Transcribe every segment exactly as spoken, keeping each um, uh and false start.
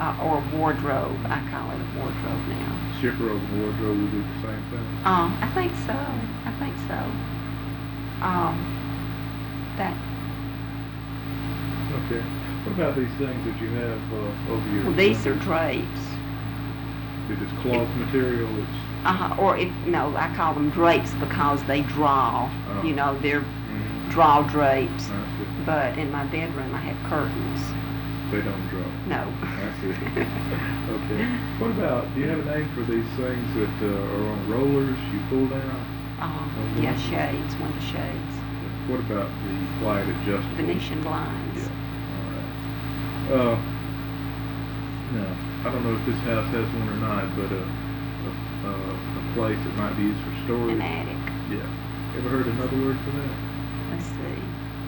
uh, or wardrobe. I call it a wardrobe now. Shipper and wardrobe would do the same thing? Um, I think so. I think so. Um, that. Okay. What about these things that you have uh, over your... Well, these are drapes. It is cloth it, material? It's... Uh-huh. Or if, no, I call them drapes because they draw. Oh. You know, they're mm-hmm. draw drapes. I see. But in my bedroom I have curtains. They don't draw? No. I see. Okay. What about, do you have a name for these things that uh, are on rollers you pull down? Uh, yeah, shades, window shades. What about the quiet adjustable? Venetian blinds. Yeah. All right. Uh, no, I don't know if this house has one or not, but a, a, a place that might be used for storage. An attic. Yeah. Ever heard another word for that? Let's see.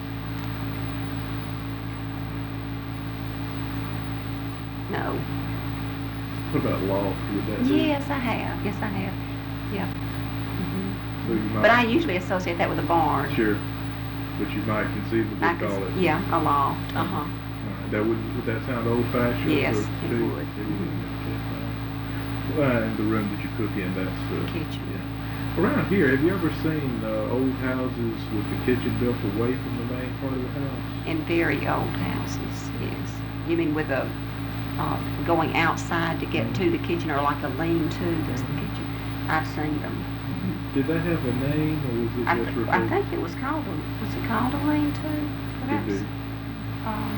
No. What about loft? Would that be? Yes, I have. Yes, I have. Yeah. Mm-hmm. So you might, but I usually associate that with a barn. Sure. But you might conceivably I call can, it. Yeah, a loft. Uh huh. Right. That would would that sound old-fashioned? Yes, or it too? would. It would. Well, in the room that you cook in, that's the kitchen. Yeah. Around here, have you ever seen uh, old houses with the kitchen built away from the main part of the house? In very old houses, yes. You mean with a uh, going outside to get mm-hmm. to the kitchen, or like a lean-to that's the kitchen? I've seen them. Did that have a name, or was it I, just th- referred? I think it was called a, was it called a lean-to, perhaps? Um,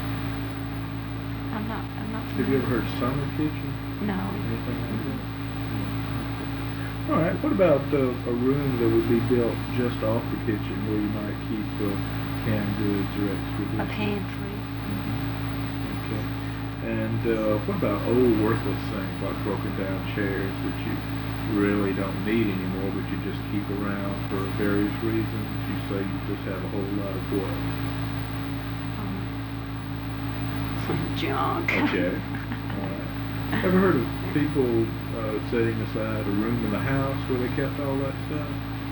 I'm not, I'm not familiar. Have you ever heard summer kitchen? No. Anything like that? No. All right, what about uh, a room that would be built just off the kitchen where you might keep uh, canned goods or extra goods? A pantry. Mm-hmm. Okay. And uh, what about old worthless things like broken down chairs that you really don't need anymore, but you just keep around for various reasons? You say you just have a whole lot of what? Um, some junk. Okay. All right. Ever heard of people uh, setting aside a room in the house where they kept all that stuff?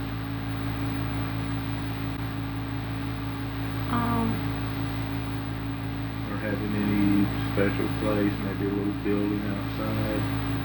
Um. Or having any special place, maybe a little building outside?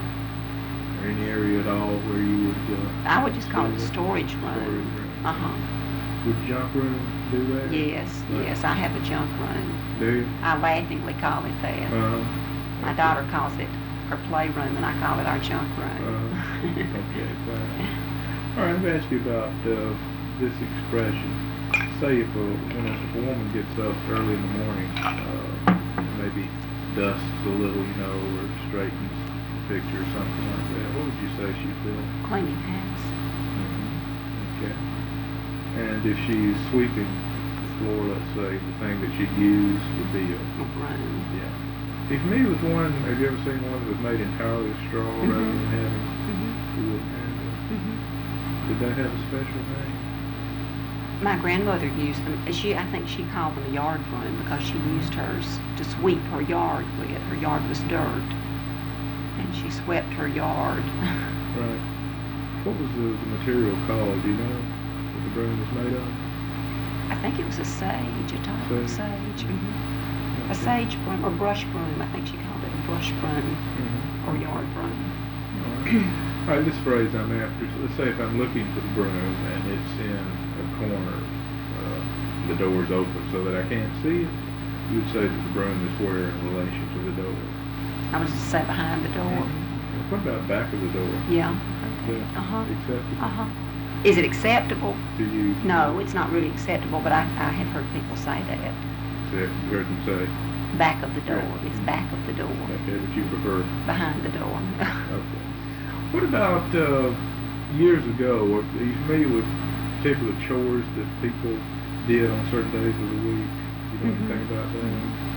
Or any area at all where you would... Uh, I would just call it a storage room. Storage room. Uh-huh. Would junk room do that? Yes, right. Yes, I have a junk room. Do you? I laughingly call it that. Uh-huh. My daughter calls it her playroom, and I call it our junk room. Uh-huh. Okay, fine. All right, let me ask you about uh, this expression. Say if a, when a, if a woman gets up early in the morning, uh, maybe dusts a little, you know, or straightens picture or something like that, what would you say she's doing? Cleaning house. Mm-hmm. Okay. And if she's sweeping the floor, let's say, the thing that she'd use would be a... A broom. Yeah. Are you familiar with one, have you ever seen one that was made entirely of straw mm-hmm. rather than having mm-hmm. wood handle? Mm-hmm. Did that have a special name? My grandmother used them. She, I think she called them a yard broom because she used hers to sweep her yard with. Her yard was dirt. And she swept her yard. Right. What was the, the material called? Do you know what the broom was made of? I think it was a sage, a type sage. of sage. Mm-hmm. Okay. A sage broom, or brush broom. I think she called it a brush broom mm-hmm. or yard broom. All right. All right, this phrase I'm after, let's say if I'm looking for the broom and it's in a corner, uh, the door's open so that I can't see it, you would say that the broom is where in relation to the door? I was just say behind the door. Mm-hmm. What about back of the door? Yeah. Okay. Uh-huh. Acceptable? Uh-huh. Is it acceptable? Do you? No, it's not really acceptable, but I, I have heard people say that. So you heard them say? Back of the door. It's back of the door. Okay, but you prefer? Behind the door. Okay. What about uh, years ago? Are you familiar with particular chores that people did on certain days of the week? You know mm-hmm. anything about that?